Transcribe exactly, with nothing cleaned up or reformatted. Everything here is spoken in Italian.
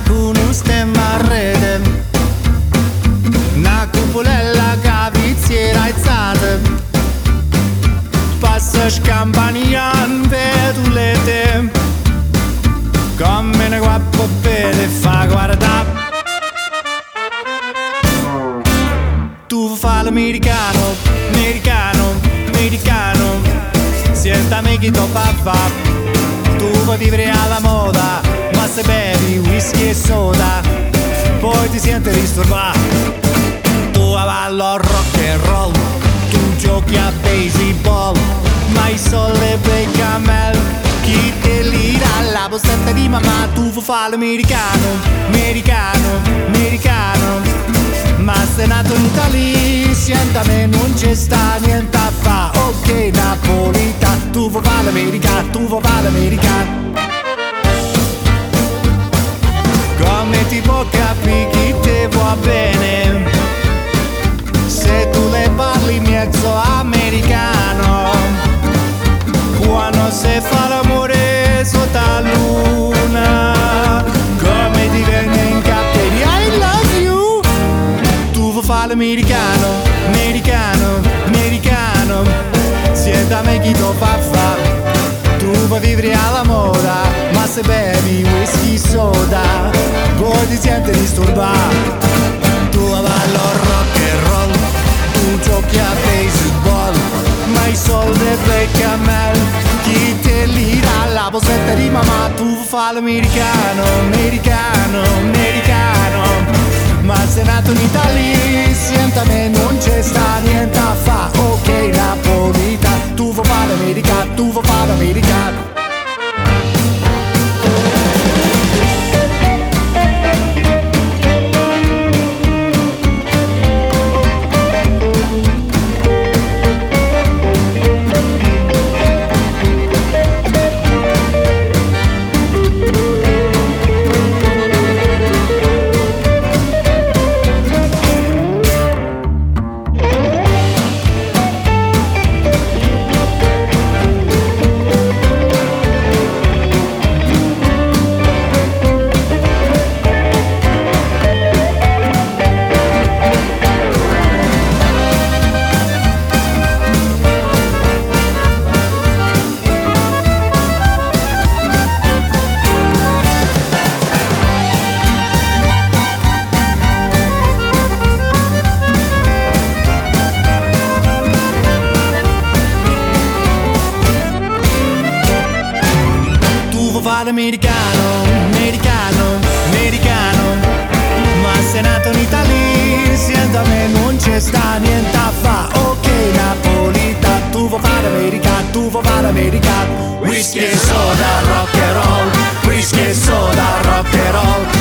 con un stemma a rete, una cupolella cavizziera alzata, passa scampanian vedulete, come ne guappo bene fa guardare. Tu fa l'americano, americano, americano, sientami chi to papà. Tu vuoi vivere alla moda, ma se bevi whisky e soda, poi ti senti disturbato. Tu avallo rock and roll, tu giochi a baseball, ma i soldi per camel, chi te li dà la postetta di mamma. Tu vuoi fare l'americano, americano, americano, ma sei nato in Italia, senta me non c'è sta niente a fa. Ok napolitano, tu vuoi fare l'americano, tu vuoi fare l'americano. Come ti può capire chi te va bene, se tu le parli mezzo americano, quando si fa l'amore sotto la luna, come ti viene in cappelli I love you. Tu vuoi fare l'americano, americano, americano, sienta me chi to fa fa. Tu vuoi vivere alla moda, ma se bevi whisky soda, poi ti senti disturbato. Tu avallo rock and roll, tu giochi a baseball, ma i soldi per camel, chi te li dà la posetta di mamma. Tu vuoi fare l'americano, americano, americano, ma sei nato in Italia, senta me non c'è sta niente a fa. Ok napolitano, tu vuoi fare l'americano, tu vuoi fare l'americano. Americano, americano, americano, ma sei nato in Italia, senta me non c'è sta niente a fa. Ok napolitano, tu vuoi fare americano, tu vuoi fare americano. Whisky e soda, rock and roll, whisky e soda, rock and roll,